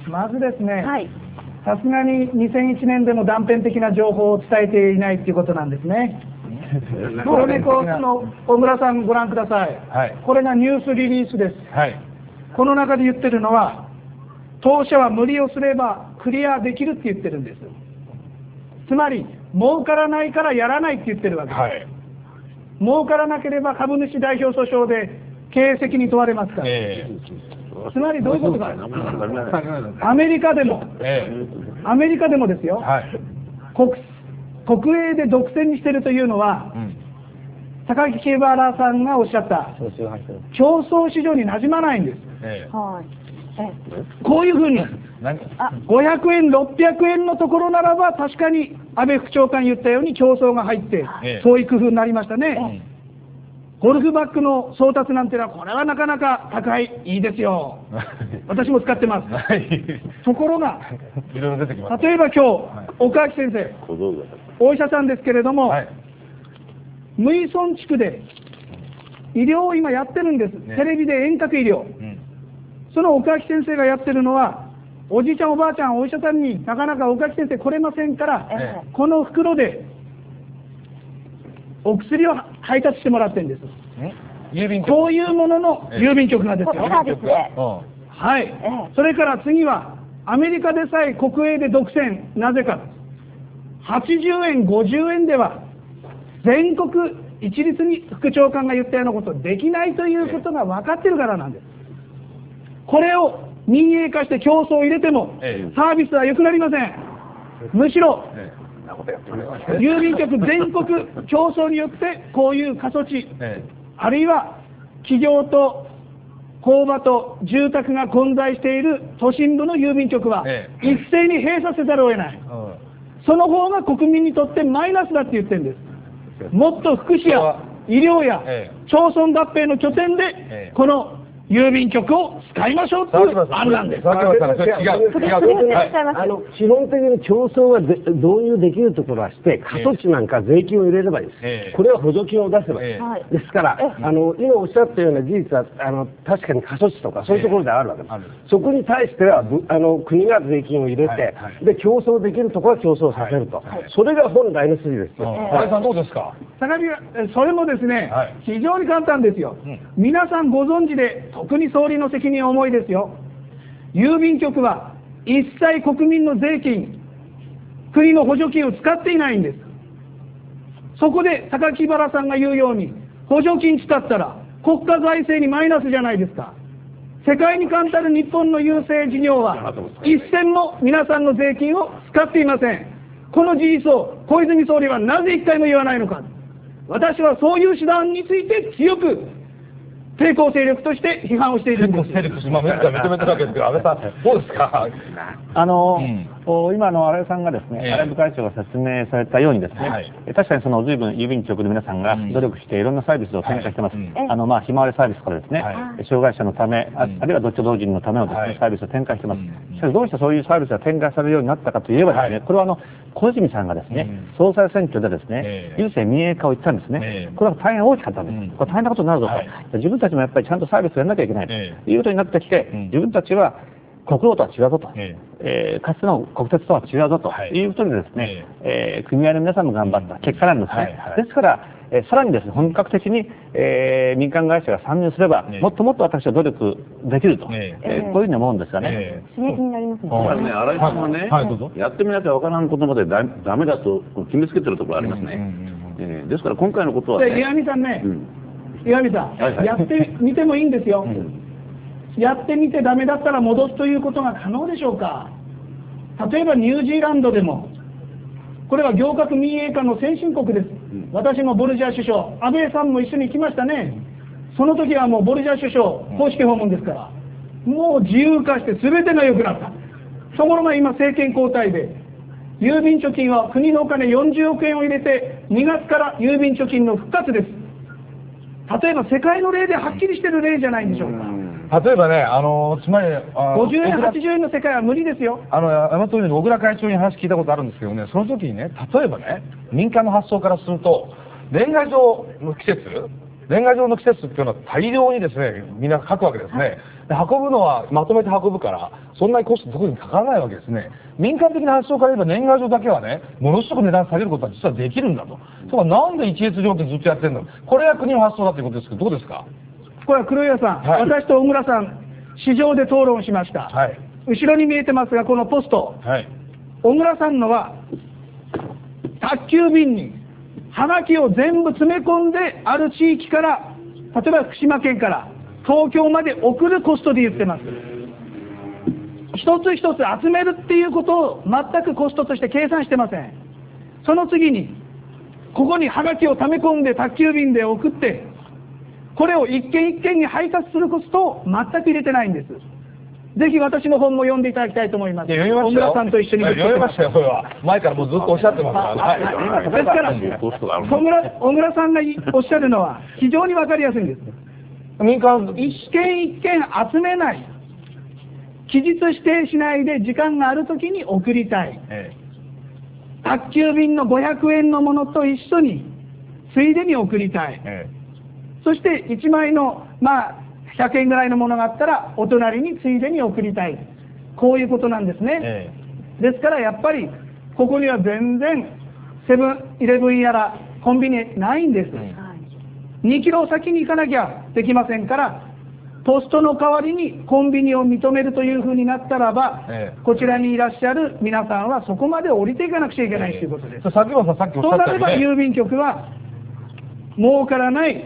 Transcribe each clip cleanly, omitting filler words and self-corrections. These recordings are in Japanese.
まずですね、 はい。 さすがに2001年でも断片的な情報を伝えていないということなんですね。黒猫の小倉さんご覧ください。 はいこれがニュースリリースです。 はい。 この中で言ってるのは、当社は無理をすればクリアできるって言ってるんです。つまり儲からないからやらないって言ってるわけです。 はい。 儲からなければ株主代表訴訟で経営責任問われますから、つまりどういうことか、アメリカでもですよ、 はい。 国営で独占にしているというのは、高木ケバラさんがおっしゃった競争市場に馴染まないんです。 はい。 こういうふうに何 500円600円のところならば確かに安倍副長官言ったように競争が入ってそういう工夫になりましたね。ゴルフバッグの送達なんてのはこれはなかなか高い、いいですよ。私も使ってます。ところがいろいろ出てきます。 例えば今日岡脇先生お医者さんですけれども、 はい。 無依存地区で医療を今やってるんです、テレビで遠隔医療。その岡脇先生がやってるのは、おじいちゃんおばあちゃんお医者さんになかなか岡脇先生来れませんから、この袋でお薬を配達してもらってるんです。 郵便局。 こういうものの郵便局なんですよ。 サービスで。 はい。それから次はアメリカでさえ国営で独占、なぜか80円50円では全国一律に副長官が言ったようなことできないということが分かってるからなんです。これを民営化して競争を入れてもサービスは良くなりません。むしろ郵便局全国競争によってこういう過疎地、あるいは企業と工場と住宅が混在している都心部の郵便局は一斉に閉鎖せざるを得ない。その方が国民にとってマイナスだって言ってるんです。もっと福祉や医療や町村合併の拠点でこの郵便局を使いましょうという案なんです。 基本的に競争が導入できるところはして、過疎地なんか税金を入れればいいです。これは補助金を出せばいい。ですから、今おっしゃったような事実は確かに過疎地とかそういうところであるわけです。そこに対しては国が税金を入れて、で競争できるところは競争させると、それが本来の筋ですよ。 安倍さんどうですか。 それもですね、非常に簡単ですよ。皆さんご存知で、特に総理の責任は重いですよ。郵便局は一切国民の税金、国の補助金を使っていないんです。そこで高木原さんが言うように、補助金使ったら国家財政にマイナスじゃないですか。世界に冠たる日本の郵政事業は一銭も皆さんの税金を使っていません。この事実を小泉総理はなぜ一回も言わないのか。私はそういう手段について強く抵抗勢力として批判をしているんです。 認めてるわけですけど、安倍さんどうですか。 今の新井さんがですね、新井部会長が説明されたようにですね、確かにその随分郵便局の皆さんが努力していろんなサービスを展開してます。ひまわりサービスからですね、障害者のため、あるいはどっち同人のためのですね、サービスを展開してます。しかしどうしてそういうサービスが展開されるようになったかといえばですね、これは小泉さんがですね、総裁選挙でですね、郵政民営化を言ったんですね。これは大変大きかったんです。これ大変なことになるぞと。自分たちもやっぱりちゃんとサービスをやらなきゃいけないということになってきて、自分たちは国道とは違うぞと、かつての国鉄とは違うぞということでですね、組合の皆さんも頑張った結果なんですね。ですから、さらにですね、本格的に、民間会社が参入すれば、もっともっと私は努力できると、こういうふうに思うんですがね。 刺激になりますね。 これね、新井さんはね、やってみなきゃわからんことまでダメだと決めつけてるところありますね。ですから今回のことはね。 岩見さんね、岩見さん、やってみてもいいんですよ。やってみてダメだったら戻すということが可能でしょうか。例えばニュージーランドでも、これは行革民営化の先進国です。私もボルジャー首相、安倍さんも一緒に行きましたね。その時はもうボルジャー首相公式訪問ですから、もう自由化して全てが良くなった。ところが今政権交代で郵便貯金は国のお金40億円を入れて2月から郵便貯金の復活です。例えば世界の例ではっきりしてる例じゃないんでしょうか。 例えばね、つまり 50円80円の世界は無理ですよ。 大和通りの小倉会長に話聞いたことあるんですけどね、その時にね、例えばね、民間の発想からすると年賀状の季節っていうのは大量にですね、みんな書くわけですね。 で運ぶのはまとめて運ぶからそんなにコスト特にかからないわけですね。民間的な発想から言えば年賀状だけはねものすごく値段下げることは実はできるんだと。そこはなんで一律料金ずっとやってるんだ。これは国の発想だということですけどどうですか。 これは黒岩さん、はい、私と小倉さん市場で討論しました、はい、後ろに見えてますがこのポスト、はい、小倉さんのは宅急便にはがきを全部詰め込んである地域から例えば福島県から東京まで送るコストで言ってます。一つ一つ集めるっていうことを全くコストとして計算してません。その次にここにはがきを溜め込んで宅急便で送ってこれを一件一件に配達するコストを全く入れてないんです。ぜひ私の本も読んでいただきたいと思います。小倉さんと一緒に読みましたよ。それは前からもうずっとおっしゃってますから。 ですから小倉さんがおっしゃるのは非常に分かりやすいんです。 民間一件一件集めない、期日指定しないで時間があるときに送りたい、宅急便の500円のものと一緒についでに送りたい、そして1枚の100円ぐらいのものがあったらお隣についでに送りたい、こういうことなんですね、ですからやっぱりここには全然セブンイレブンやらコンビニないんです、2キロ先に行かなきゃできませんから、ポストの代わりにコンビニを認めるというふうになったらば、こちらにいらっしゃる皆さんはそこまで降りていかなくちゃいけないということです。 そうなれば郵便局は儲からない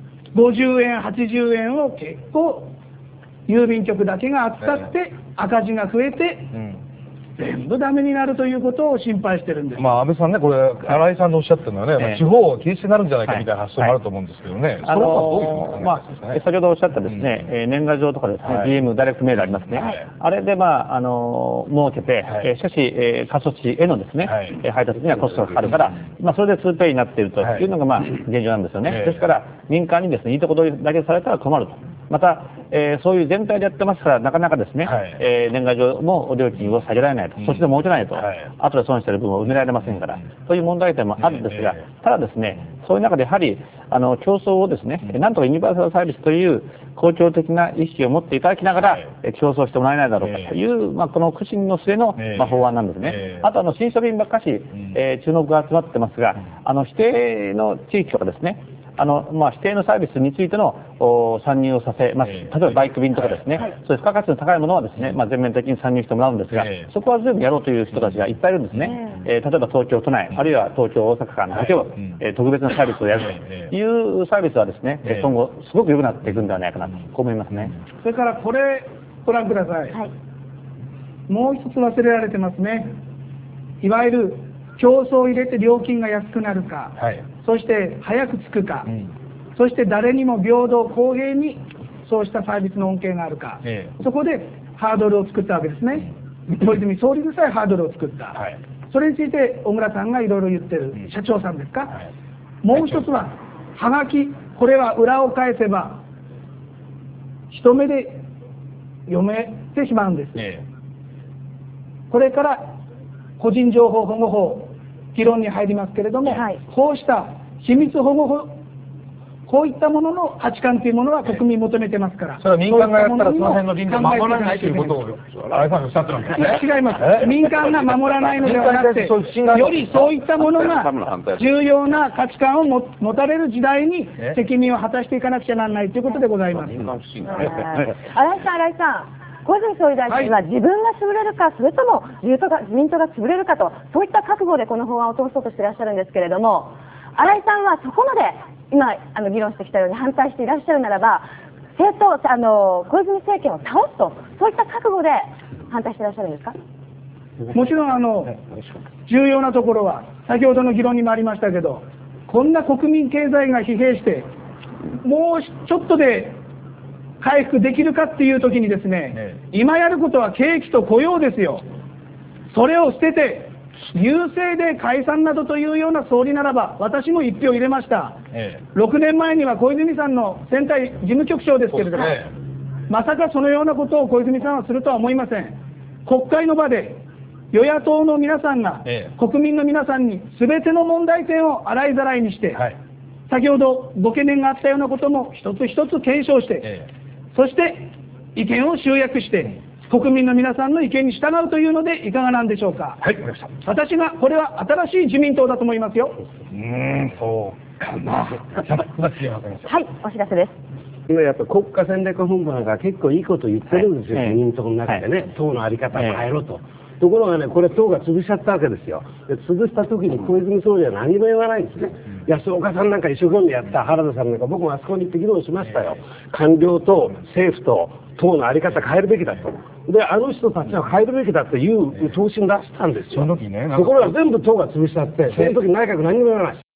50円80円を結構郵便局だけが扱って赤字が増えて、全部ダメになるということを心配してるんです。 安倍さんね、これ新井さんのおっしゃってるのはね、地方を禁止になるんじゃないかみたいな発想もあると思うんですけどね、それはどういうことですかね。 先ほどおっしゃったですね、年賀状とかですね、DM ダイレクトメールありますね、あれで設けて、しかし過疎地へのですね、配達にはコストがかかるから、それで2ペイになっているというのが現状なんですよね。ですから民間にですねいいところだけされたら困ると。また、そういう全体でやってますからなかなかですね、年賀状も料金を下げられないと、そっちで儲けないと、後で損している分を埋められませんから、という問題点もあるんですが、ただですね、そういう中でやはり競争をですね、なんとかユニバーサルサービスという公共的な意識を持っていただきながら、競争してもらえないだろうかという、この苦心の末の、法案なんですね。あと新書便ばっかし、注目が集まってますが、指定の地域とかですね、指定のサービスについての参入をさせます。例えばバイク便とかですね、そういう付加価値の高いものはですね、全面的に参入してもらうんですが、そこは全部やろうという人たちがいっぱいいるんですね。例えば東京都内、あるいは東京大阪間だけを、特別なサービスをやるというサービスはですね、今後すごく良くなっていくんではないかなと思いますね。 それからこれご覧ください。もう一つ忘れられてますね。いわゆる競争を入れて料金が安くなるか、そして早く着くか、そして誰にも平等公平にそうしたサービスの恩恵があるか、そこでハードルを作ったわけですね。小泉総理でさえハードルを作った、それについて小倉さんがいろいろ言ってる、社長さんですか、もう一つははがき、これは裏を返せば一目で読めてしまうんです、これから個人情報保護法議論に入りますけれども、こうした秘密保護法、こういったものの価値観というものは国民求めてますから、 それは民間がやったらその辺の倫理を守らないということを新井さんがおっしゃってるんですね。 違います。民間が守らないのではなくて、よりそういったものが重要な価値観を持たれる時代に責任を果たしていかなくちゃならないということでございます。 新井さん、小泉総理大臣は自分が潰れるか、それとも自民党が潰れるかと、そういった覚悟でこの法案を通そうとしていらっしゃるんですけれども、新井さんはそこまで今議論してきたように反対していらっしゃるならば、小泉政権を倒すと、そういった覚悟で反対していらっしゃるんですか。 もちろん重要なところは先ほどの議論にもありましたけど、こんな国民経済が疲弊してもうちょっとで回復できるかっていう時にですね、今やることは景気と雇用ですよ。それを捨てて優勢で解散などというような総理ならば、私も1票入れました、6年前には小泉さんの選対事務局長ですけれども、まさかそのようなことを小泉さんはするとは思いません。国会の場で与野党の皆さんが、国民の皆さんに全ての問題点を洗いざらいにして、先ほどご懸念があったようなことも一つ一つ検証して、そして意見を集約して国民の皆さんの意見に従うというのでいかがなんでしょうか。 はい、わかりました。 私がこれは新しい自民党だと思いますよ。 そうかな。はい、 お知らせです。 今やっぱ国家戦略本部なんか結構いいこと言ってるんですよ、自民党の中でね、党の在り方を変えろと。ところがね、これ党が潰しちゃったわけですよ。で潰した時に小泉総理は何も言わないんですね。安岡さんなんか一生懸命やった、原田さんなんか僕もあそこに行って議論しましたよ。官僚と政府と党の在り方変えるべきだと。で、あの人たちは変えるべきだという答申出したんですよ。その時ね、ところが全部党が潰しちゃって、その時内閣何も言わない。